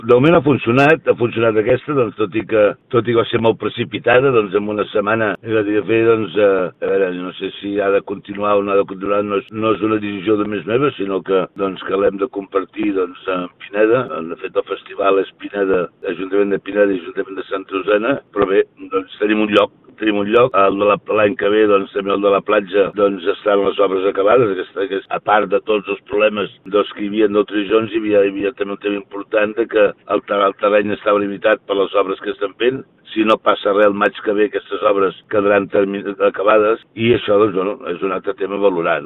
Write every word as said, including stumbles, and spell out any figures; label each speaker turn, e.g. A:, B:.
A: De moment ha funcionat, ha funcionat aquesta, doncs tot i que, tot i que va ser molt precipitada, doncs en una setmana he de fer, doncs, eh, a veure, no sé si ha de continuar o no ha de continuar, no és, no és una decisió només meva, sinó que, doncs, que l'hem de compartir, doncs, amb Pineda. De fet, el festival és Pineda, Ajuntament de Pineda i Ajuntament de Santa Eugènia, però bé, doncs tenim un lloc, tenim un lloc, el de l'any que ve, doncs, també el de la platja, doncs, estan les obres acabades, aquesta, aquesta, a part de tots els problemes, doncs, que hi havia en nutricions, hi havia, hi havia també un tema important de que el, el terreny estava limitat per les obres que estan fent. Si no passa res el maig que ve, aquestes obres quedaran acabades i això, doncs, bueno, és un altre tema a valorar.